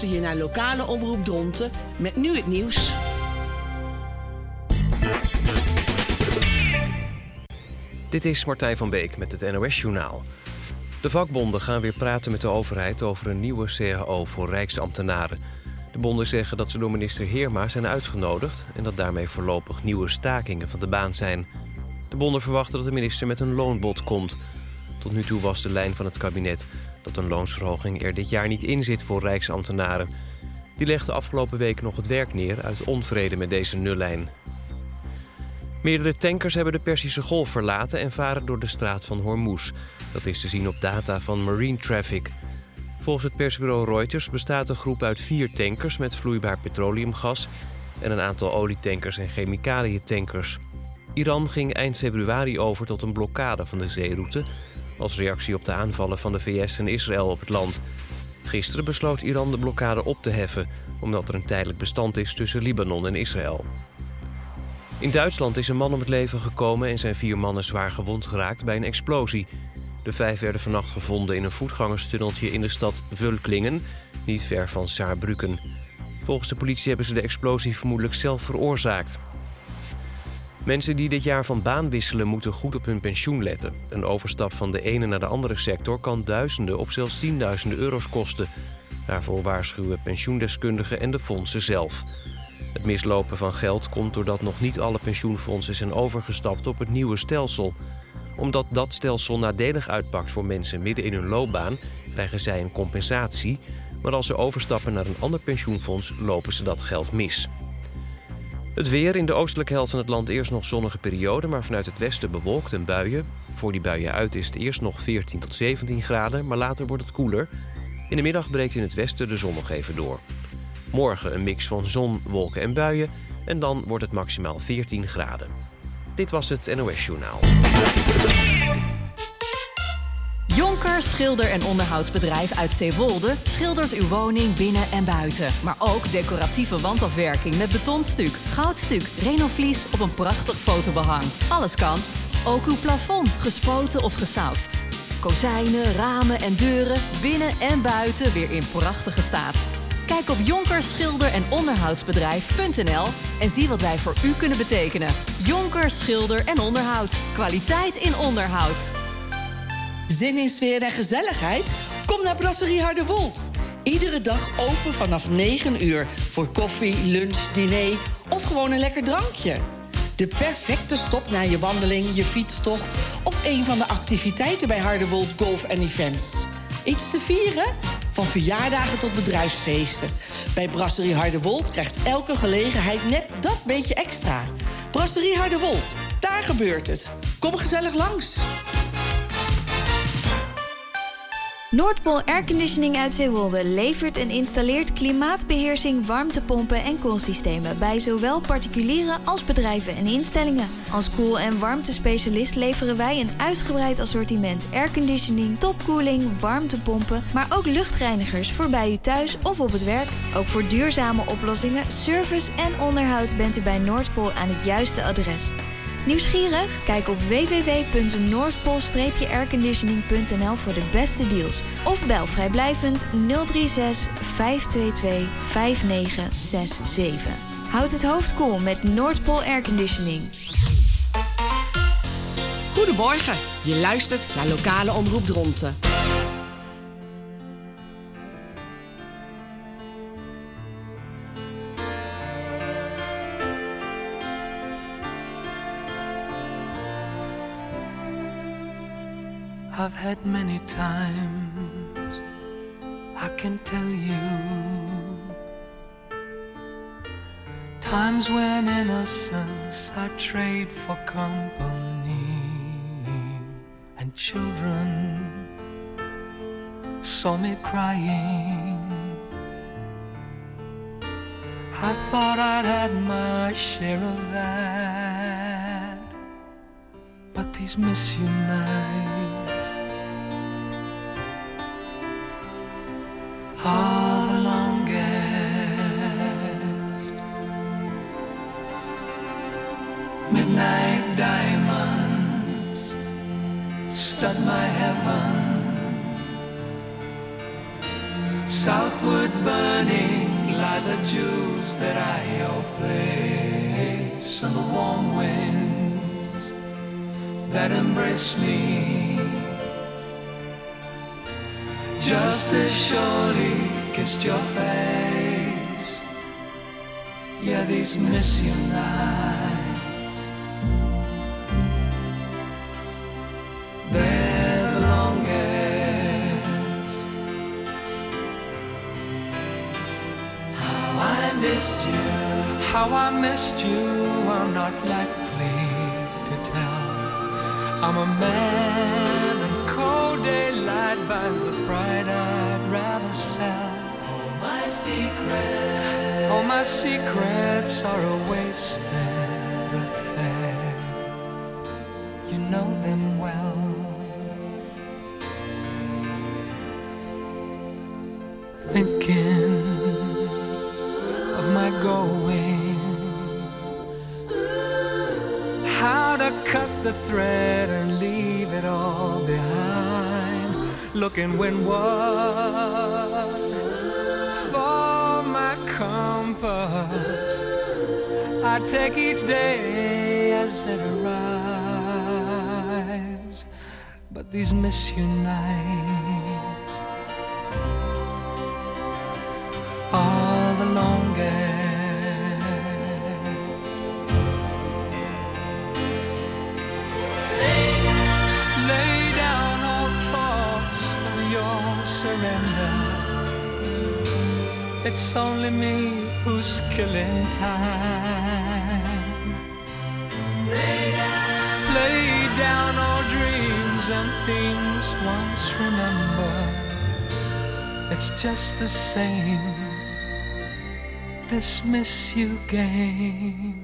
luister je naar lokale omroep Dronten met nu het nieuws. Dit is Martijn van Beek met het NOS-journaal. De vakbonden gaan weer praten met de overheid over een nieuwe CAO voor rijksambtenaren. De bonden zeggen dat ze door minister Heerma zijn uitgenodigd en dat daarmee voorlopig nieuwe stakingen van de baan zijn. De bonden verwachten dat de minister met een loonbod komt. Tot nu toe was de lijn van het kabinet dat een loonsverhoging er dit jaar niet in zit voor rijksambtenaren. Die legde afgelopen week nog het werk neer uit onvrede met deze nullijn. Meerdere tankers hebben de Perzische Golf verlaten en varen door de straat van Hormuz. Dat is te zien op data van Marine Traffic. Volgens het persbureau Reuters bestaat de groep uit 4 tankers met vloeibaar petroleumgas en een aantal olietankers en chemicaliëntankers. Iran ging eind februari over tot een blokkade van de zeeroute als reactie op de aanvallen van de VS en Israël op het land. Gisteren besloot Iran de blokkade op te heffen omdat er een tijdelijk bestand is tussen Libanon en Israël. In Duitsland is een man om het leven gekomen en zijn 4 mannen zwaar gewond geraakt bij een explosie. De 5 werden vannacht gevonden in een voetgangerstunneltje in de stad Völklingen, niet ver van Saarbrücken. Volgens de politie hebben ze de explosie vermoedelijk zelf veroorzaakt. Mensen die dit jaar van baan wisselen moeten goed op hun pensioen letten. Een overstap van de ene naar de andere sector kan duizenden of zelfs tienduizenden euro's kosten. Daarvoor waarschuwen pensioendeskundigen en de fondsen zelf. Het mislopen van geld komt doordat nog niet alle pensioenfondsen zijn overgestapt op het nieuwe stelsel. Omdat dat stelsel nadelig uitpakt voor mensen midden in hun loopbaan, krijgen zij een compensatie. Maar als ze overstappen naar een ander pensioenfonds, lopen ze dat geld mis. Het weer: in de oostelijke helft van het land eerst nog zonnige periode, maar vanuit het westen bewolkt en buien. Voor die buien uit is het eerst nog 14 tot 17 graden, maar later wordt het koeler. In de middag breekt in het westen de zon nog even door. Morgen een mix van zon, wolken en buien en dan wordt het maximaal 14 graden. Dit was het NOS-journaal. Jonker Schilder- en Onderhoudsbedrijf uit Zeewolde schildert uw woning binnen en buiten. Maar ook decoratieve wandafwerking met betonstuk, goudstuk, renovlies of een prachtig fotobehang. Alles kan. Ook uw plafond, gespoten of gesausd. Kozijnen, ramen en deuren, binnen en buiten weer in prachtige staat. Kijk op Jonker Schilder- en Onderhoudsbedrijf.nl en zie wat wij voor u kunnen betekenen. Jonker Schilder en Onderhoud. Kwaliteit in onderhoud. Zin in sfeer en gezelligheid? Kom naar Brasserie Harderwold. Iedere dag open vanaf 9 uur voor koffie, lunch, diner of gewoon een lekker drankje. De perfecte stop na je wandeling, je fietstocht of een van de activiteiten bij Harderwold Golf en Events. Iets te vieren? Van verjaardagen tot bedrijfsfeesten. Bij Brasserie Harderwold krijgt elke gelegenheid net dat beetje extra. Brasserie Harderwold, daar gebeurt het. Kom gezellig langs. Noordpool Airconditioning uit Zeewolde levert en installeert klimaatbeheersing, warmtepompen en koelsystemen bij zowel particulieren als bedrijven en instellingen. Als koel- en warmtespecialist leveren wij een uitgebreid assortiment airconditioning, topkoeling, warmtepompen, maar ook luchtreinigers voor bij u thuis of op het werk. Ook voor duurzame oplossingen, service en onderhoud bent u bij Noordpool aan het juiste adres. Nieuwsgierig? Kijk op www.noordpool-airconditioning.nl voor de beste deals. Of bel vrijblijvend 036 522 5967. Houd het hoofd koel met Noordpool Airconditioning. Goedemorgen, je luistert naar lokale omroep Dronten. I've had many times, I can tell you, times when innocence I trade for company, and children saw me crying. I thought I'd had my share of that, but these misuse nights are the longest. Midnight diamonds stud my heaven, southward burning by the jewels that I your place and the warm winds that embrace me. Just as surely kissed your face. Yeah, these miss you nights, they're the longest. How I missed you, how I missed you, I'm not likely to tell. I'm a man and cold daylight buys the pride I'd rather sell. All my secrets are a wasted affair. You know them well. Thinking of my going, how to cut the thread and leave it all behind. Looking windward for my compass. I take each day as it arrives. But these miss you nights are the longest. Lay down all thoughts of your surrender. It's only me who's killing time. Lay down all dreams and things once remembered. It's just the same, this miss you game.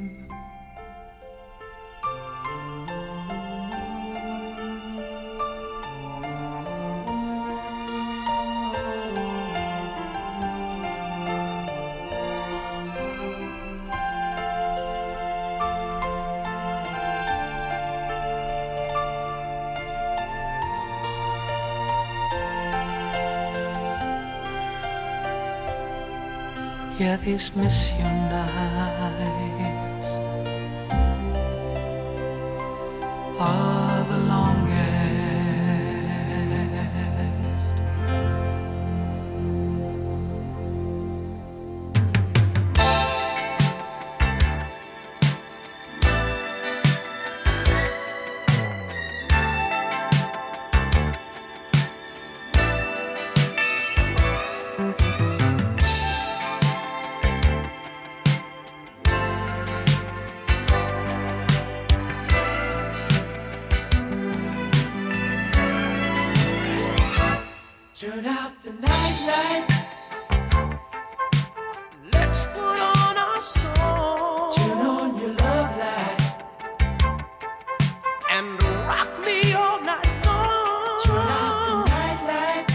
Yeah, these miss you nights are the longest. Turn out the nightlight. Let's put on our song. Turn on your love light and rock me all night long. Turn out the nightlight.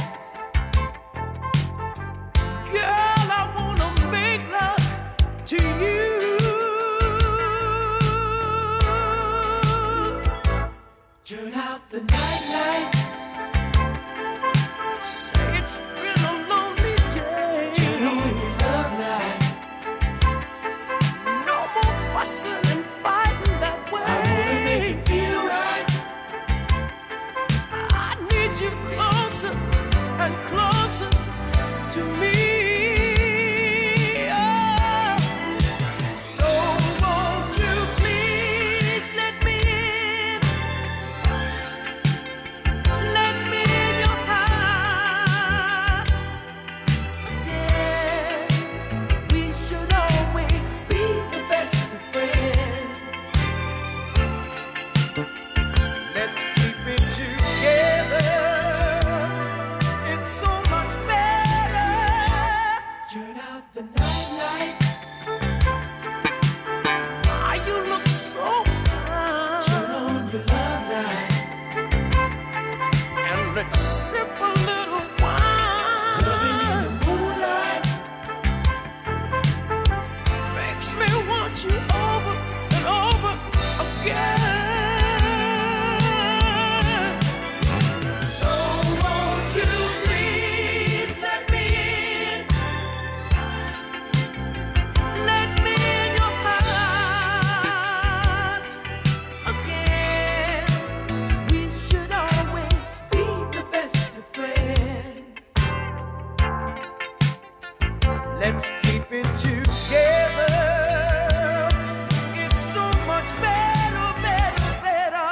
Girl, I wanna make love to you. Turn out the nightlight. And closer to me. Oh. So won't you please let me in? Let me in your heart. Yeah, we should always be the best of friends. Let's keep it together. Turn out the nightlight. Why you look so fine? Turn on your love light and let's sip a little wine. Loving in the moonlight makes me want you over and over again. So won't you please let me in? Let's keep it together. It's so much better, better, better.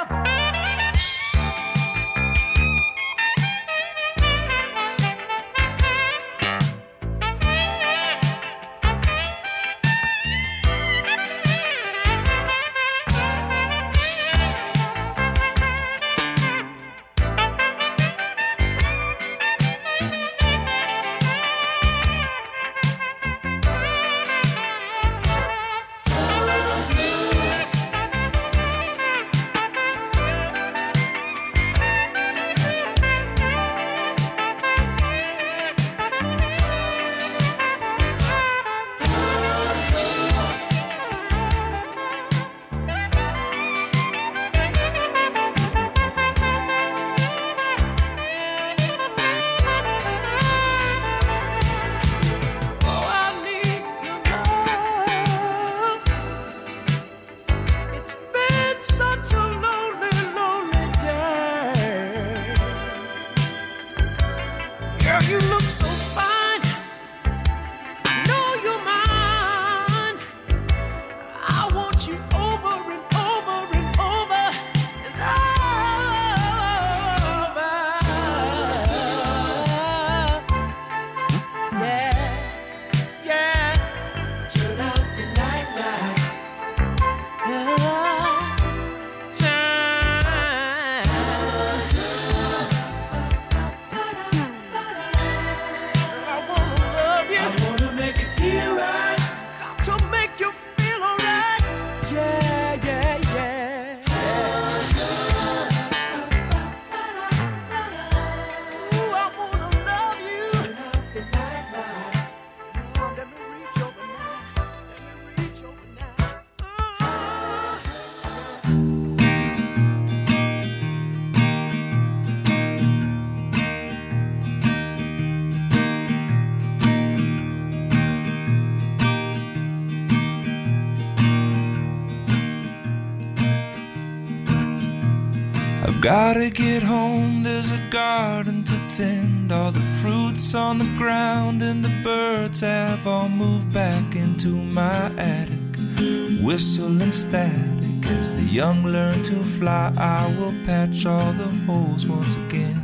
Gotta get home, there's a garden to tend. All the fruits on the ground and the birds have all moved back into my attic. Whistling static as the young learn to fly. I will patch all the holes once again.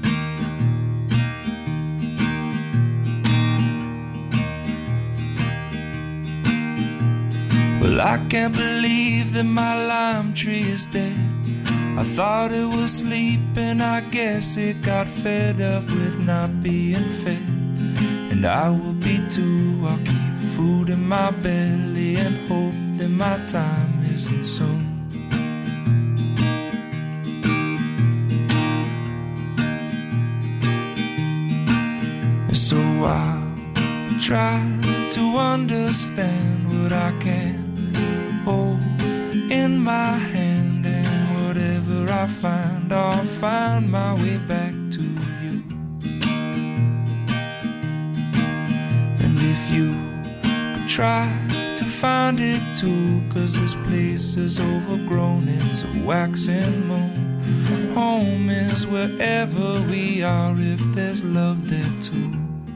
Well, I can't believe that my lime tree is dead. I thought it was sleeping, I guess it got fed up with not being fed. And I will be too, I'll keep food in my belly and hope that my time isn't soon. And so I'll try to understand what I can hold in my hand. Whatever I find, I'll find my way back to you. And if you could try to find it too, 'cause this place is overgrown, it's a wax and moon. Home is wherever we are if there's love there too.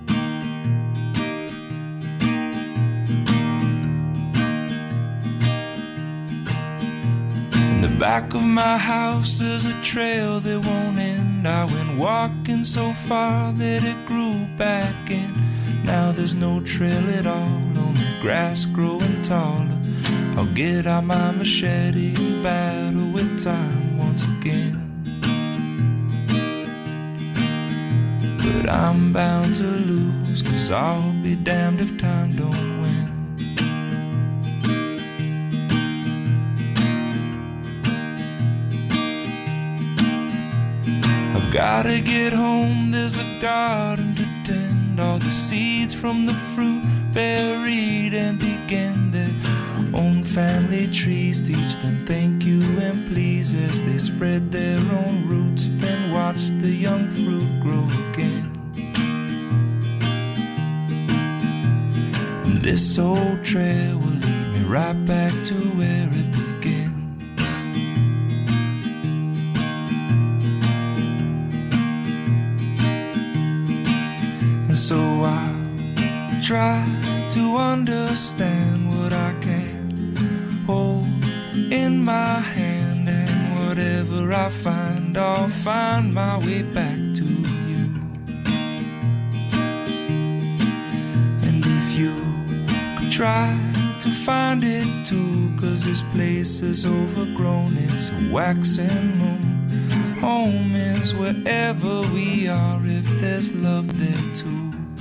Back of my house there's a trail that won't end. I went walking so far that it grew back in. Now there's no trail at all, only grass growing taller. I'll get out my machete and battle with time once again. But I'm bound to lose, 'cause I'll be damned if time don't win. Gotta get home, there's a garden to tend. All the seeds from the fruit buried and begin their own family trees. Teach them thank you and please as they spread their own roots. Then watch the young fruit grow again. And this old trail will lead me right back to where it began. So I'll try to understand what I can hold in my hand, and whatever I find, I'll find my way back to you. And if you could try to find it too, 'cause this place is overgrown, it's a waxing moon. Home is wherever we are, if there's love there too.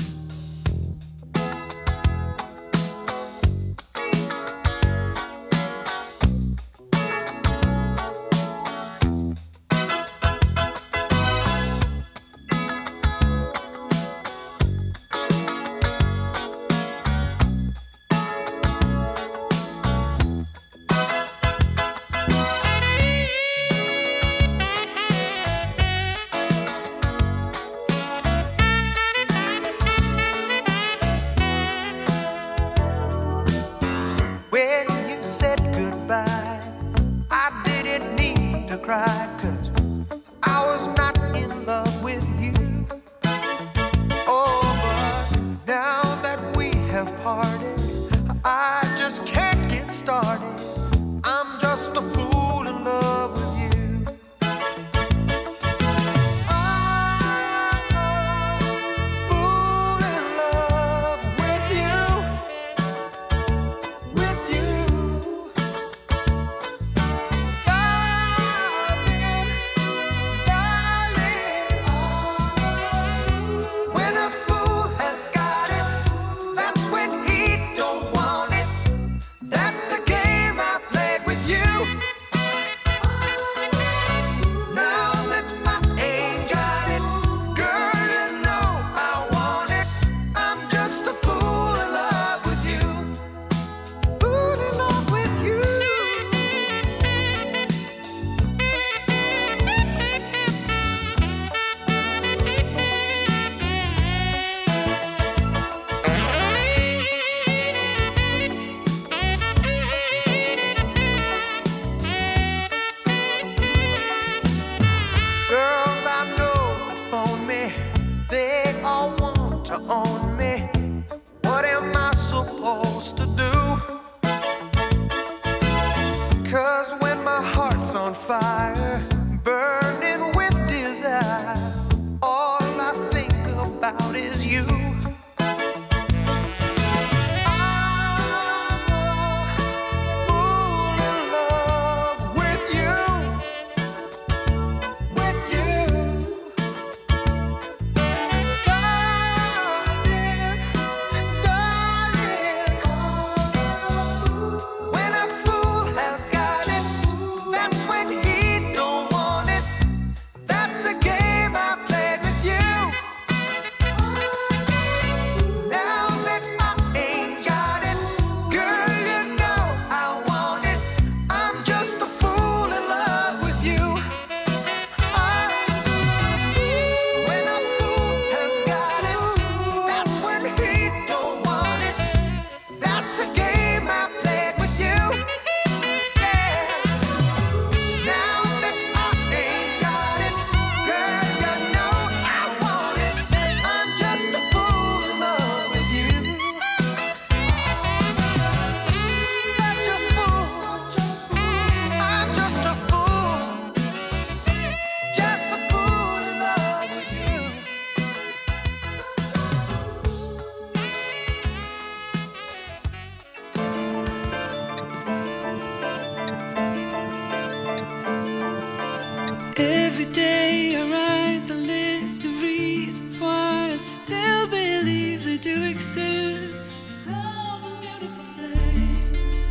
Every day I write the list of reasons why I still believe they do exist. 1,000 beautiful things.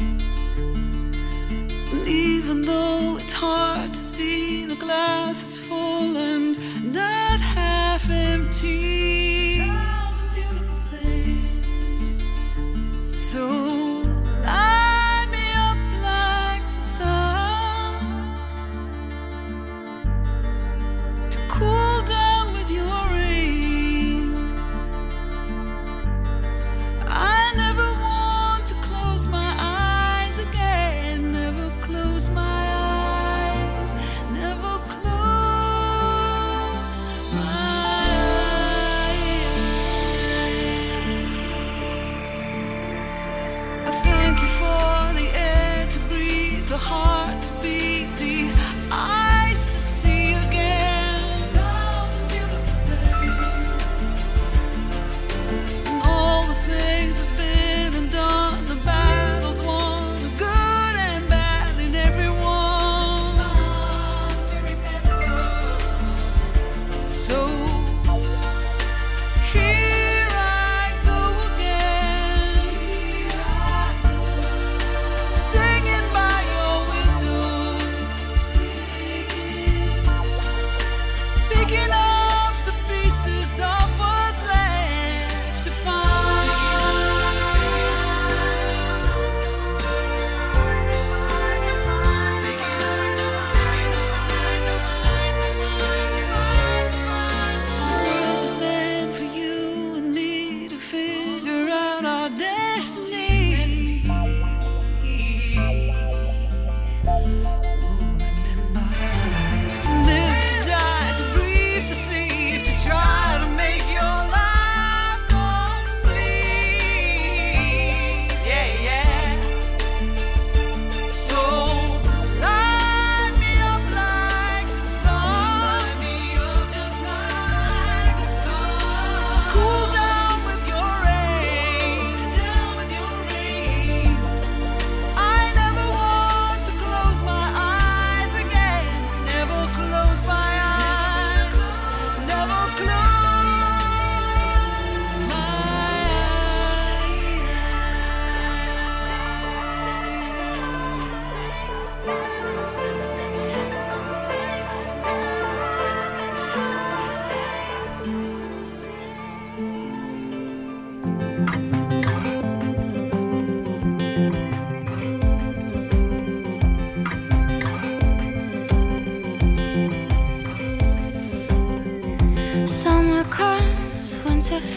And even though it's hard to see, the glass is full and not half empty. 1,000 beautiful things. So light me up like the sun, to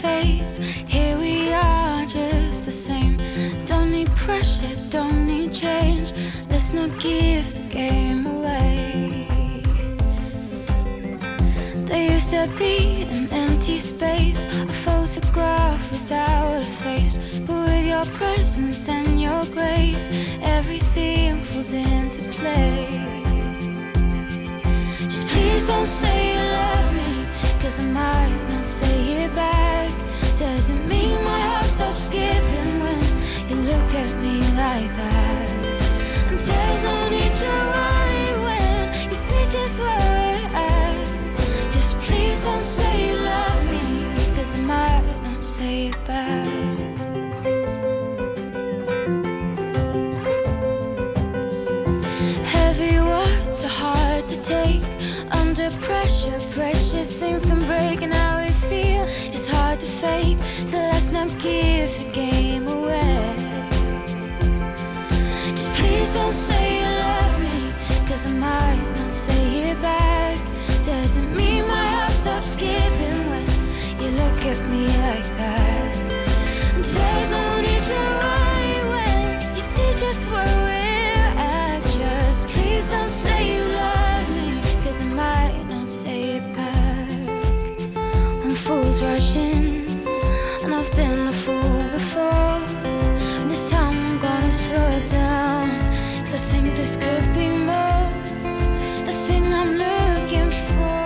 phase. Here we are, just the same. Don't need pressure, don't need change. Let's not give the game away. There used to be an empty space, a photograph without a face. But with your presence and your grace, everything falls into place. Just please don't say you love me, 'cause I might not say it back. Doesn't mean my heart stops skipping when you look at me like that. And there's no need to worry when you see just where we're at. Just please don't say you love me, 'cause I might not say it back. Heavy words are hard to take. Under pressure, precious things can break. And how we feel is hard to fake. So let's not give the game away. Just please don't say you love me, 'cause I might not say it back. Doesn't mean my heart stops skipping when you look at me like that. There's no need to worry when you see just where we're at. Just please don't say you love me, 'cause I might not say it back. I'm fools rushing, and I've been a fool before. And this time I'm gonna slow it down, 'cause I think this could be more. The thing I'm looking for.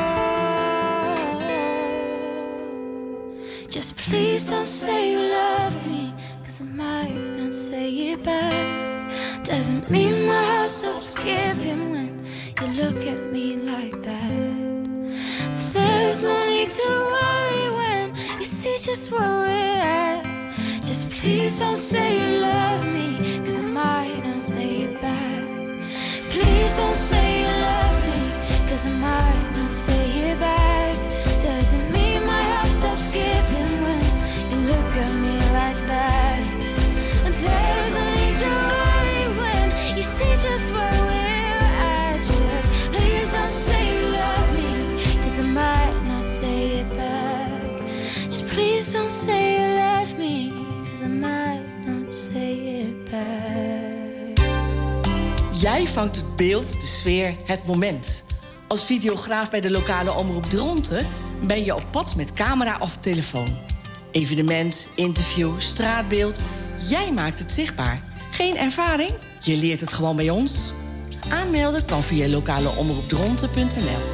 Just please don't say you love me, 'cause I might not say it back. Doesn't mean my heart stops skipping when you look at me like that. There's no need to worry when you see just where we're at. Just please don't say you love me, 'cause I might not say it back. Please don't say you love me, 'cause I might not say it back. Doesn't mean my heart stops skipping when you look at me like that. And there's no need to worry when you see just where we're at. Just please don't say you love me, 'cause I might not say it back. Just please don't say you love me, 'cause I might not say it back. Jij vangt het beeld, de sfeer, het moment. Als videograaf bij de lokale omroep Dronten ben je op pad met camera of telefoon. Evenement, interview, straatbeeld. Jij maakt het zichtbaar. Geen ervaring? Je leert het gewoon bij ons. Aanmelden kan via lokaleomroepdronten.nl.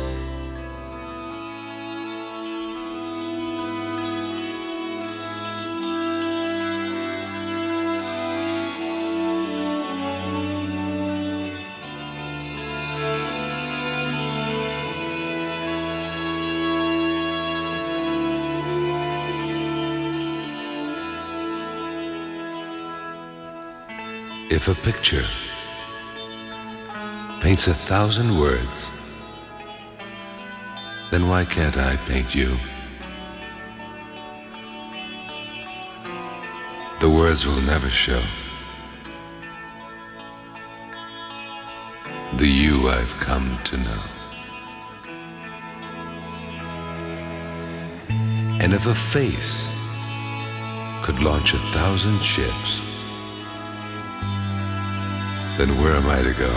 If a picture paints 1,000 words, then why can't I paint you? The words will never show the you I've come to know. And if a face could launch 1,000 ships, then where am I to go?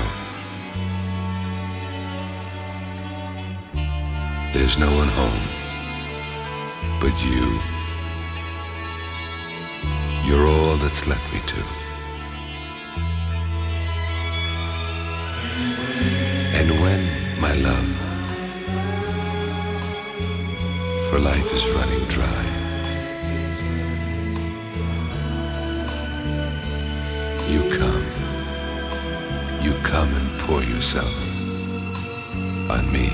There's no one home but you. You're all that's left me to. And when, my love, for life is running dry, you come and pour yourself on me.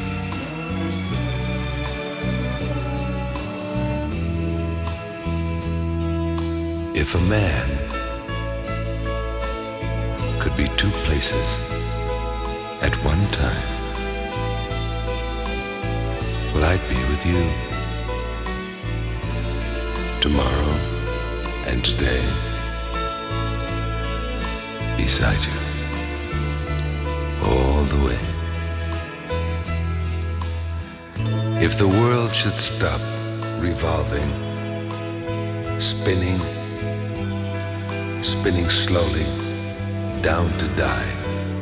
If a man could be two places at one time, well, I'd be with you tomorrow and today, beside you all the way. If the world should stop revolving spinning, spinning slowly, down to die.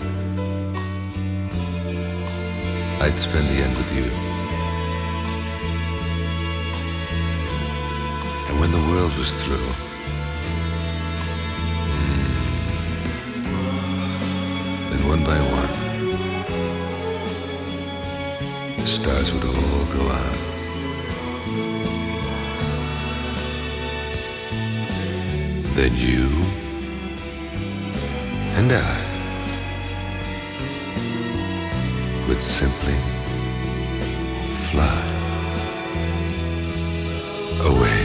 I'd spend the end with you. And when the world was through, then one by one, the stars would all go out. Then you and I would simply fly away.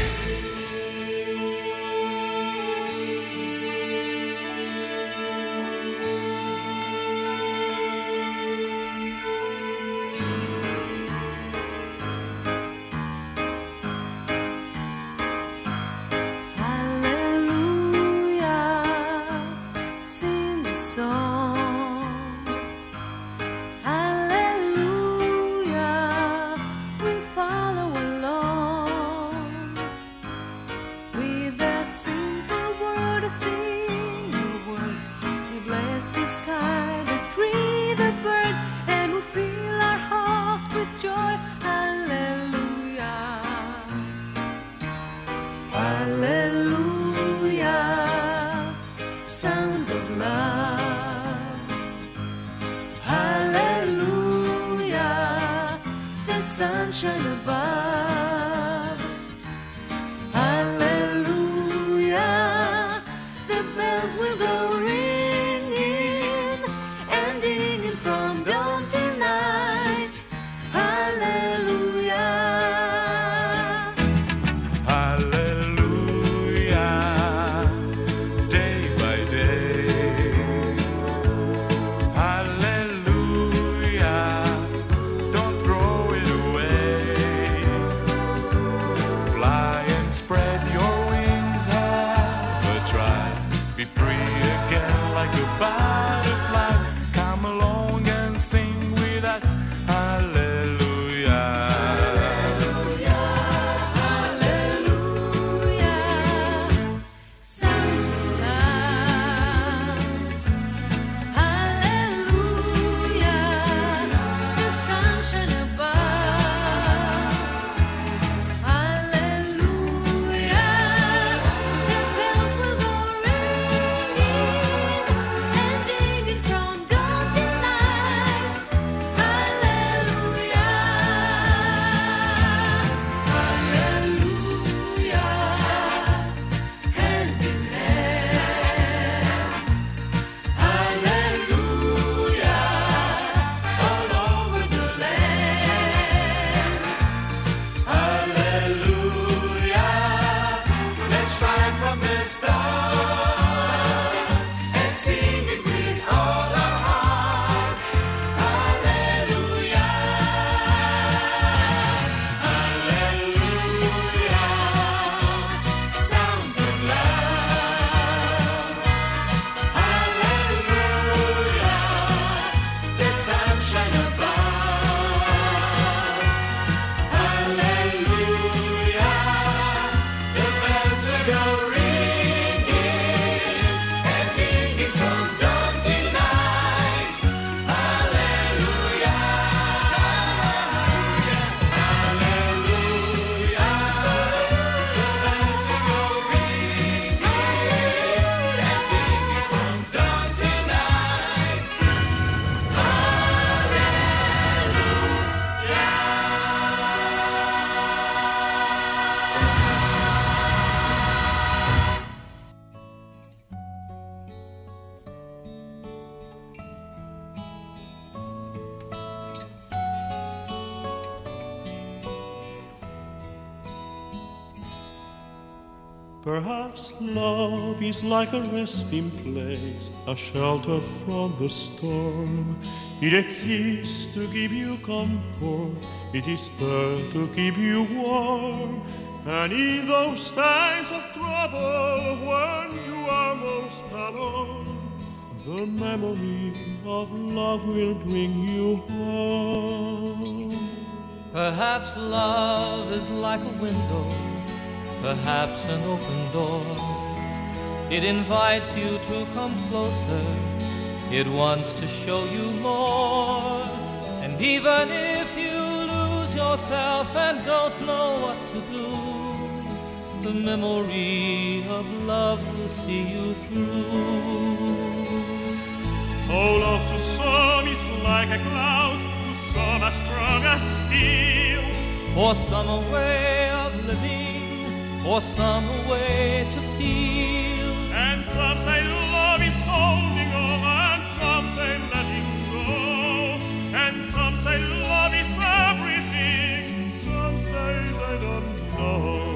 Perhaps love is like a resting place, a shelter from the storm. It exists to give you comfort, it is there to keep you warm. And in those times of trouble, when you are most alone, the memory of love will bring you home. Perhaps love is like a window perhaps an open door. It invites you to come closer. It wants to show you more. And even if you lose yourself and don't know what to do, the memory of love will see you through. Oh, love to some is like a cloud, to some as strong as steel. For some a way of living, for some a way to feel. And some say love is holding on, and some say letting go. And some say love is everything, some say they don't know.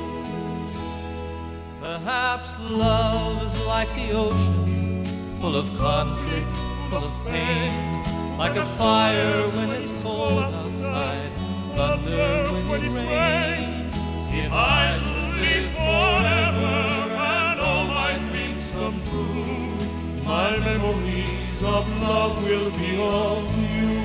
Perhaps love is like the ocean, full of conflict, full of pain. Like a fire when it's cold outside, thunder when it rains. If I should live forever and all my dreams come true, my memories of love will be all you.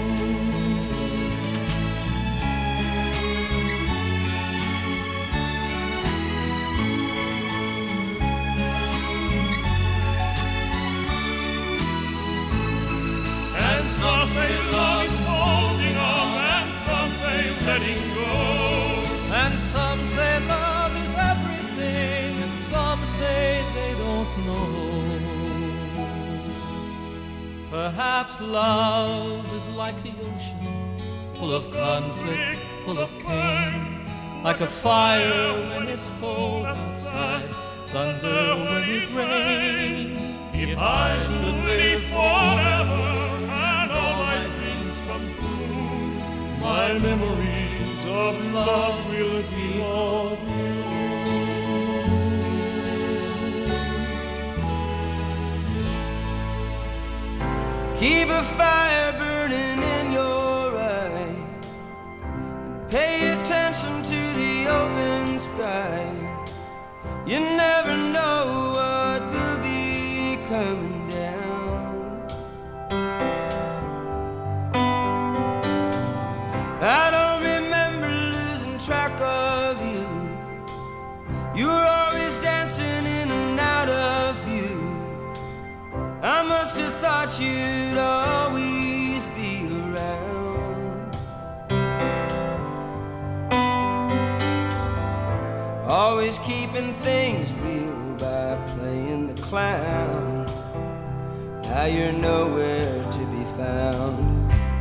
Some say love is holding on, and some say letting go. And some say love is everything, and some say they don't know. Perhaps love is like the ocean, full of conflict, full of pain. Like a fire when it's cold outside, thunder when it rains. If I should live forever, my memories of love will be of you. Keep a fire burning in your eye, and pay attention to the open sky. You never know what will be coming down. I don't remember losing track of you. You were always dancing in and out of view. I must have thought you'd always be around. Always keeping things real by playing the clown. Now you're nowhere to be found.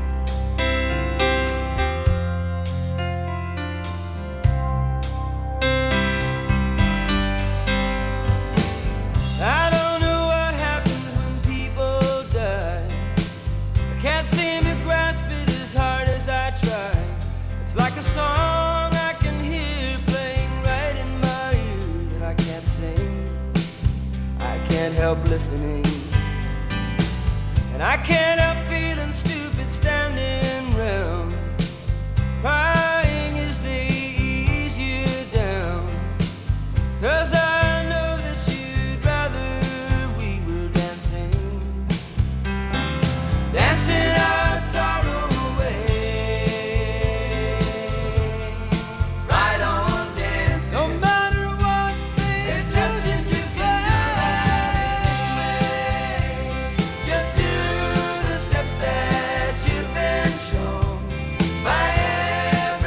Help listening, and I can't help feeling stupid standing round, crying as they ease you down. 'Cause I know that you'd rather we were dancing, dancing our sorrow away. Right on dancing, no matter what things choosing to play. Just do the steps that you've been shown by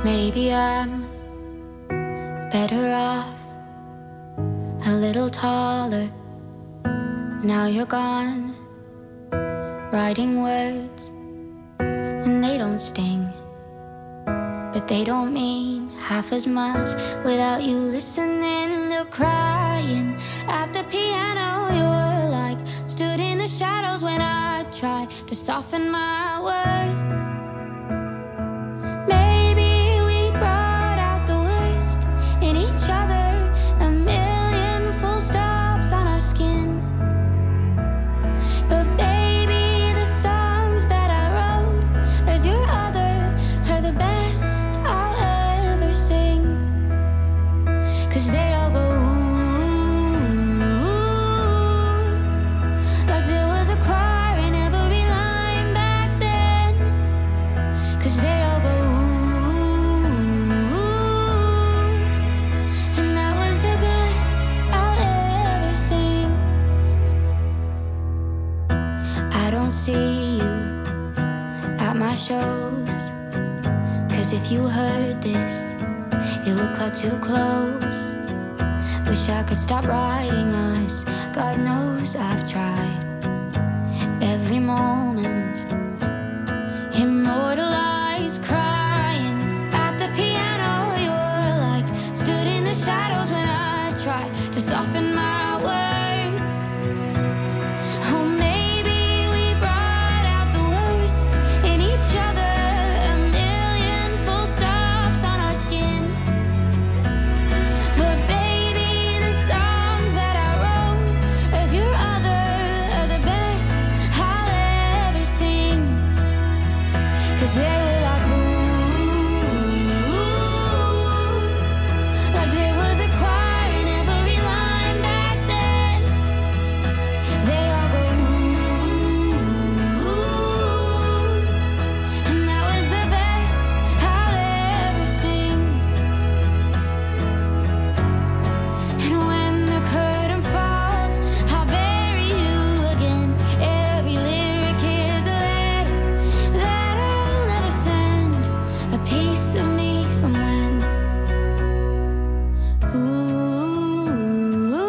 Maybe I'm better off a little taller. Now you're gone, writing words, and they don't sting, but they don't mean half as much without you listening to crying at the piano. You're like stood in the shadows when I try to soften my words. Maybe we brought out the worst in each other, a million full stops on our skin. But baby, the songs that I wrote as your other are the best I'll ever sing. 'Cause they all go ooh, like there was a choir in every line back then. 'Cause they all go ooh, and that was the best I'll ever sing. I don't see you at my shows, 'cause if you heard this, it would cut too close. Wish I could stop writing us. God knows I've tried. Every moment immortalized, crying at the piano. You're like stood in the shadows when I try to soften my words. Oh, maybe we brought out the worst in each other, a million full stops on our skin. But baby, the songs that I wrote as your other are the best I'll ever sing. 'Cause they were like ooh, like there was a choir in every line back then. They all go ooh, and that was the best I'll ever sing. And when the curtain falls, I'll bury you again. Every lyric is a letter that I'll never send, a piece of me from when. Ooh,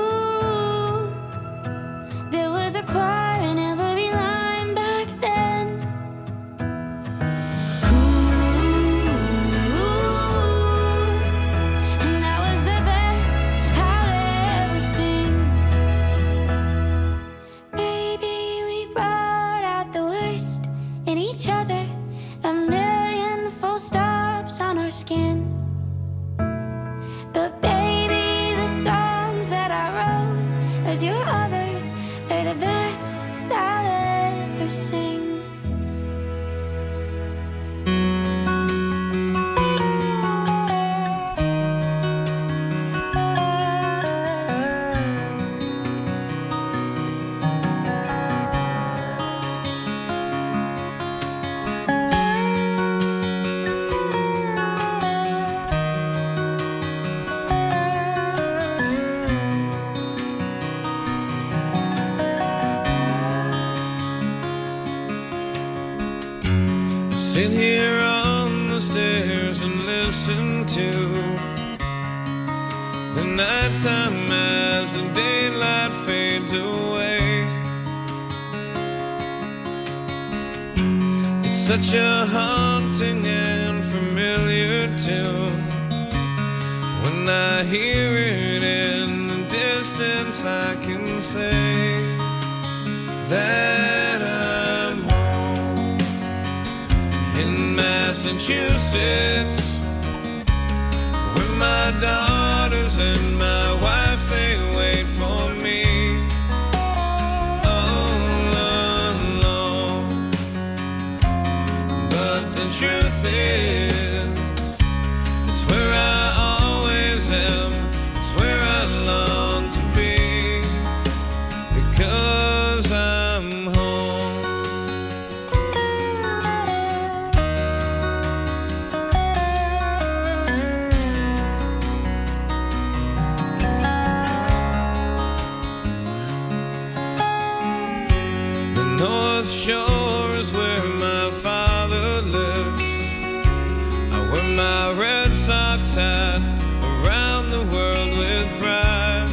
there was a choir in every line back then. Ooh, and that was the best I'll ever sing. Maybe we brought out the worst in each other, a million full stops on our skin. But baby, the songs that I wrote as your other are the best I'll ever sing. Sit here on the stairs and listen to the nighttime as the daylight fades away. It's such a haunting and familiar tune. When I hear it in the distance, I can say that I'm home in Massachusetts, with my daughters and my wife, they wait for me all alone. But the truth is, it's where I always am, it's where I long to be, because I'm home. sat around the world with pride.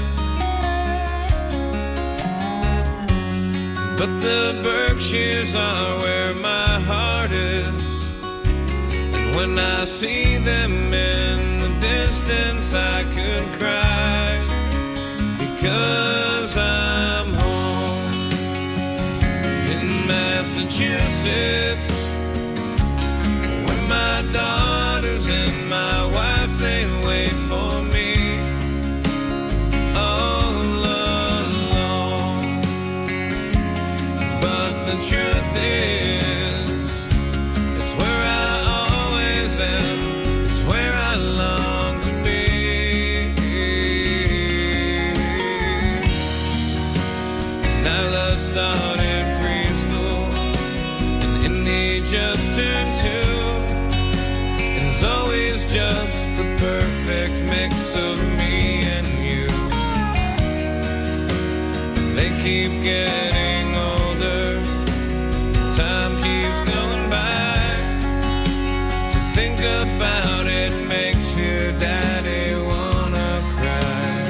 But the Berkshires are where my heart is, and when I see them in the distance I could cry, because I'm home in Massachusetts, where my daughters and my wife, they wait for me all alone. But the truth is, it's where I always am, it's where I long to be. And Nyla started preschool, and Indy just turned 2. Always just the perfect mix of me and you. They keep getting older, time keeps going by. To think about it makes your daddy wanna cry.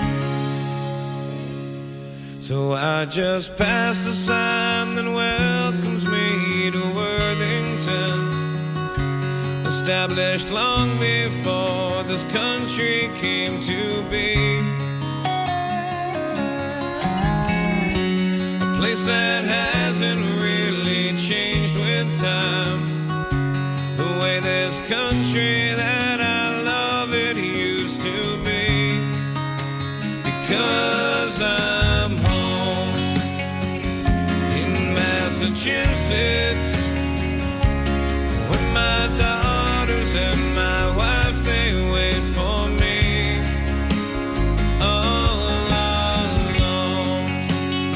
So I just passed the sign that welcomes me to Worthington, established long before this country came to be. A place that hasn't really changed with time, the way this country that I love it used to be. Because I'm home in Massachusetts, when my daughters and my wife, they wait for me all alone.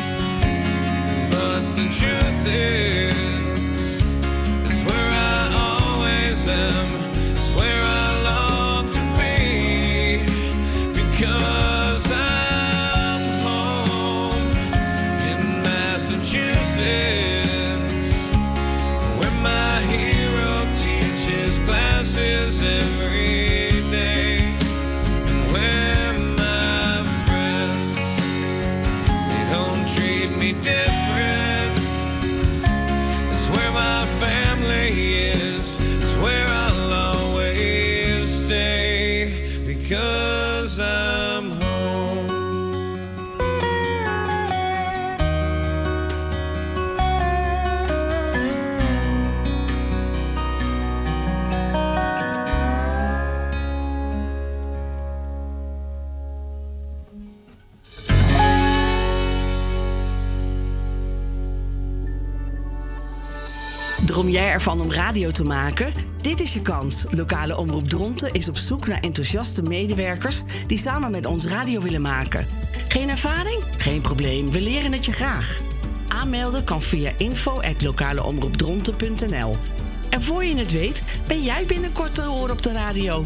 But the truth is, it's where I always am, it's where I long to be. Because I'm home in Massachusetts, where my hero teaches classes every day, and where my friends, they don't treat me different. It's where my family is, it's where I'll always stay, because I'm home. Droom jij ervan om radio te maken? Dit is je kans. Lokale Omroep Dronten is op zoek naar enthousiaste medewerkers die samen met ons radio willen maken. Geen ervaring? Geen probleem, we leren het je graag. Aanmelden kan via info@lokaleomroepdronten.nl. En voor je het weet, ben jij binnenkort te horen op de radio.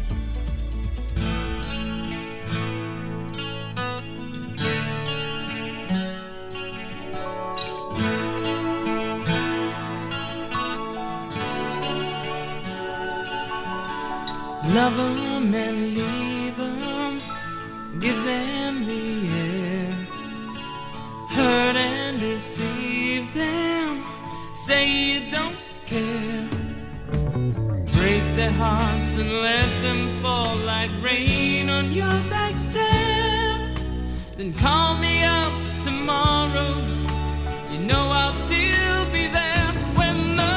Love them and leave them, give them the air, hurt and deceive them, say you don't care, break their hearts and let them fall like rain on your back step, then call me up tomorrow, you know I'll still be there. When the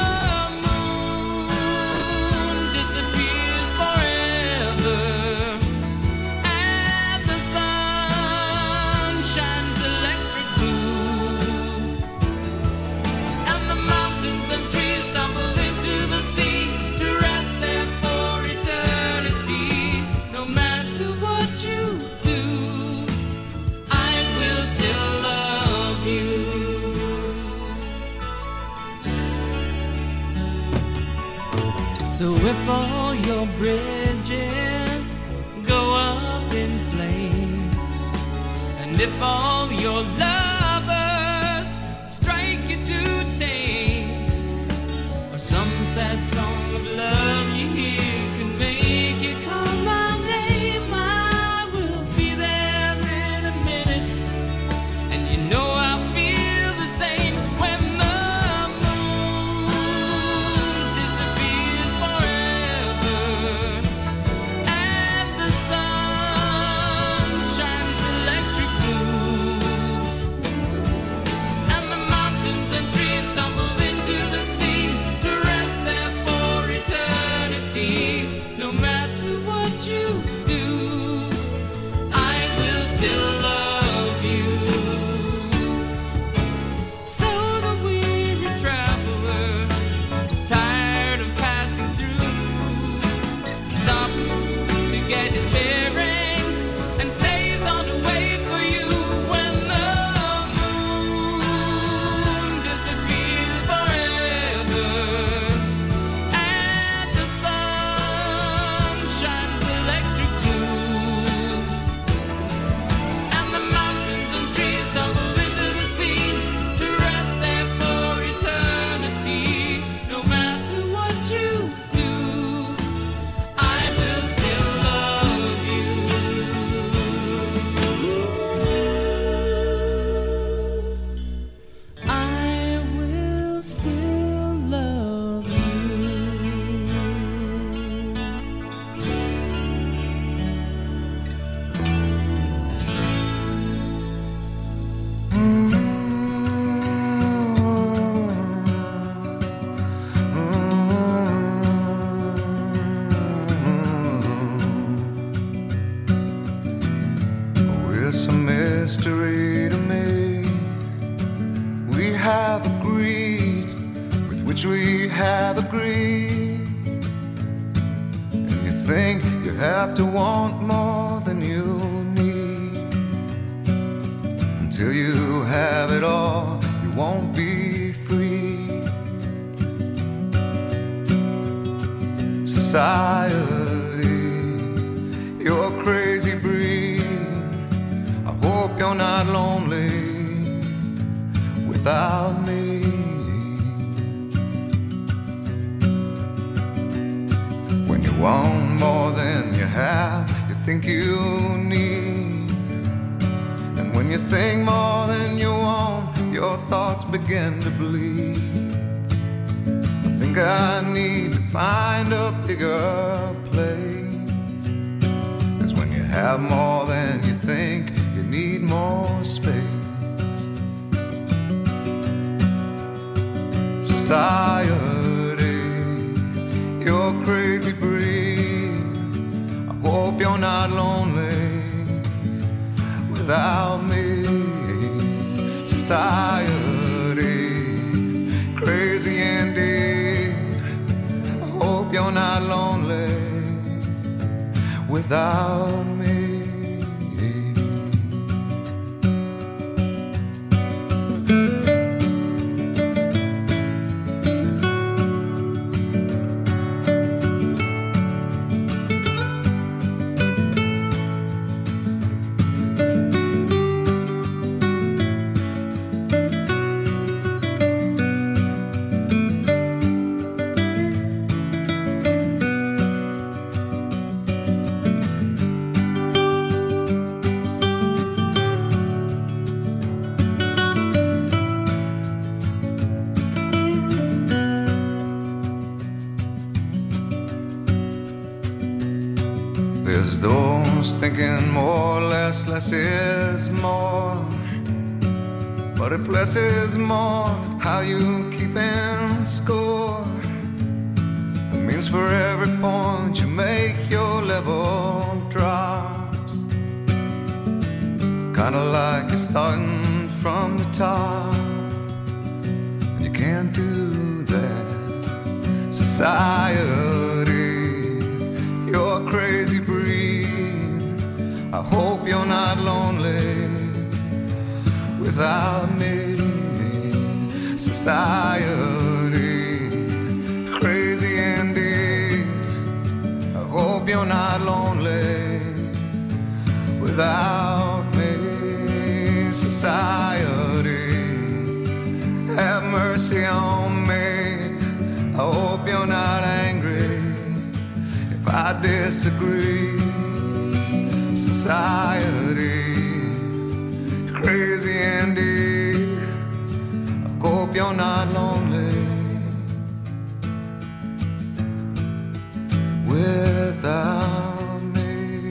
moon disappears forever and the sun shines electric blue and the mountains and trees tumble into the sea to rest there for eternity, no matter what you do, I will still love you. So if all your bridges go up in flames, and if all your lovers strike you to tame, or some sad song of love you hear can make you come It's a mystery to me. We have agreed with which we have agreed. And you think you have to want more than you need. Until you have it all, you won't be free. Society, you're a crazy breed. I hope you're not lonely without me. When you want more than you have, you think you need. And when you think more than you want, your thoughts begin to bleed. I think I need to find a bigger place. 'Cause when you have more than you think, you need more space. Society, you're a crazy breed. I hope you're not lonely without me. Society, crazy indeed. I hope you're not lonely without me. There's those thinking more or less is more. But if less is more, how you keeping score? It means for every point you make, your level drops. Kinda like you're starting from the top. And you can't do that. Society, you're a crazy breed. I hope you're not lonely without me. Society, crazy indeed. I hope you're not lonely without me. Society, have mercy on me. I hope you're not angry if I disagree. Society, crazy indeed. I hope you're not lonely without me.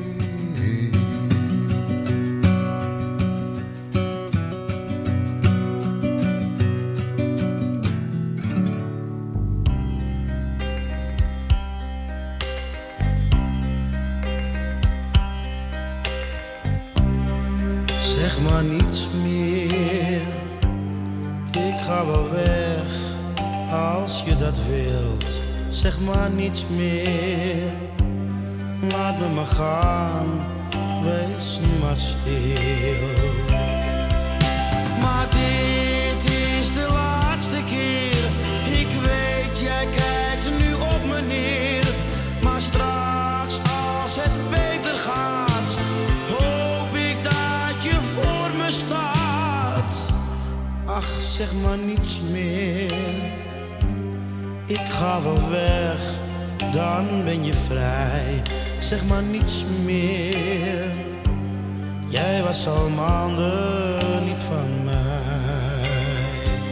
Zeg maar niets meer, ik ga wel weg als je dat wilt. Zeg maar niets meer, laat me maar gaan, wees nu maar stil. Maar dit is de laatste keer, ik weet jij kijkt nu op me neer. Maar straks als het beter gaat, hoop ik dat je voor me staat. Ach, zeg maar niets meer, ik ga wel weg, dan ben je vrij. Zeg maar niets meer, jij was al maanden niet van mij.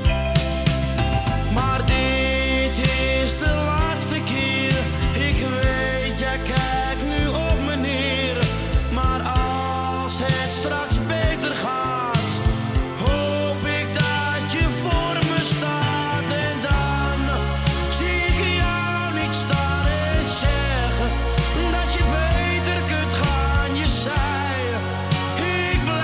Maar dit is de laatste keer, ik weet jij kijkt nu op me neer. Maar als het straks beter gaat, hoop ik dat je voor me staat. En dan zie ik jou niet staan en zeggen dat je beter kunt gaan. Je zei, ik blijf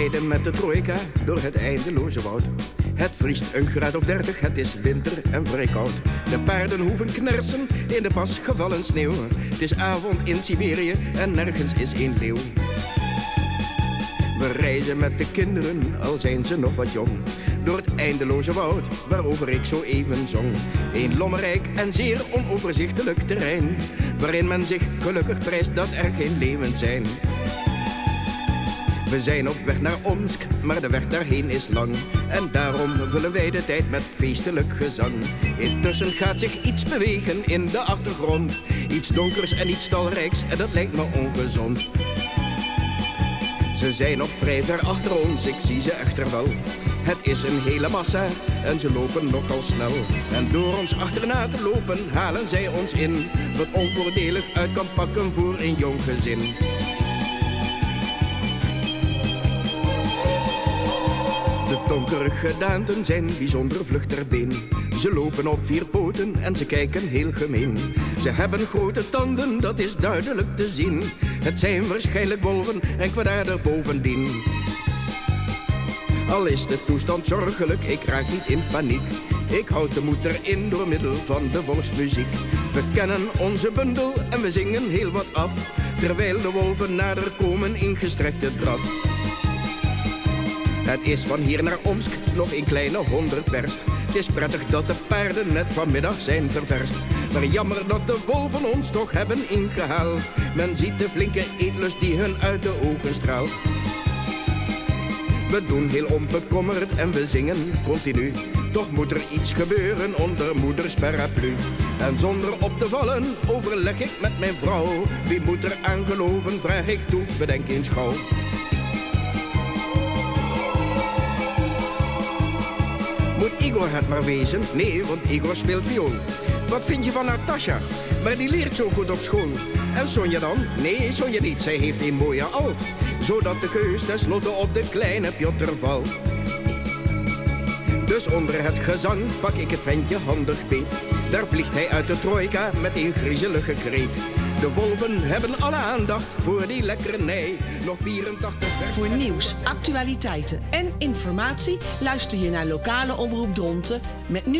rijden met de trojka door het eindeloze woud. Het vriest een graad of 30, het is winter en vrij koud. De paarden hoeven knersen in de pas gevallen sneeuw. Het is avond in Siberië en nergens is een leeuw. We reizen met de kinderen, al zijn ze nog wat jong, door het eindeloze woud waarover ik zo even zong. Een lommerrijk en zeer onoverzichtelijk terrein, waarin men zich gelukkig prijst dat er geen leeuwen zijn. We zijn op weg naar Omsk, maar de weg daarheen is lang. En daarom vullen wij de tijd met feestelijk gezang. Intussen gaat zich iets bewegen in de achtergrond. Iets donkers en iets talrijks en dat lijkt me ongezond. Ze zijn nog vrij ver achter ons, ik zie ze echter wel. Het is een hele massa en ze lopen nogal snel. En door ons achterna te lopen halen zij ons in, wat onvoordelig uit kan pakken voor een jong gezin. De donkere gedaanten zijn bijzonder vlug ter been. Ze lopen op 4 poten en ze kijken heel gemeen. Ze hebben grote tanden, dat is duidelijk te zien. Het zijn waarschijnlijk wolven en kwaadaardig bovendien. Al is de toestand zorgelijk, ik raak niet in paniek. Ik houd de moed erin door middel van de volksmuziek. We kennen onze bundel en we zingen heel wat af, terwijl de wolven nader komen in gestrekte draf. Het is van hier naar Omsk nog een kleine 100 werst. Het is prettig dat de paarden net vanmiddag zijn ververst. Maar jammer dat de wolven ons toch hebben ingehaald. Men ziet de flinke eetlust die hun uit de ogen straalt. We doen heel onbekommerd en we zingen continu. Toch moet er iets gebeuren onder moeders paraplu. En zonder op te vallen overleg ik met mijn vrouw. Wie moet er aan geloven, vraag ik toe, bedenk eens gauw. Moet Igor het maar wezen? Nee, want Igor speelt viool. Wat vind je van Natasha? Maar die leert zo goed op school. En Sonja dan? Nee, Sonja niet, zij heeft een mooie alt. Zodat de keus tenslotte op de kleine Piotr valt. Dus onder het gezang pak ik het ventje handig beet. Daar vliegt hij uit de trojka met een griezelige kreet. De wolven hebben alle aandacht voor die lekkernij. Nog 84 Voor nieuws, actualiteiten en informatie luister je naar lokale omroep Dronten met nu.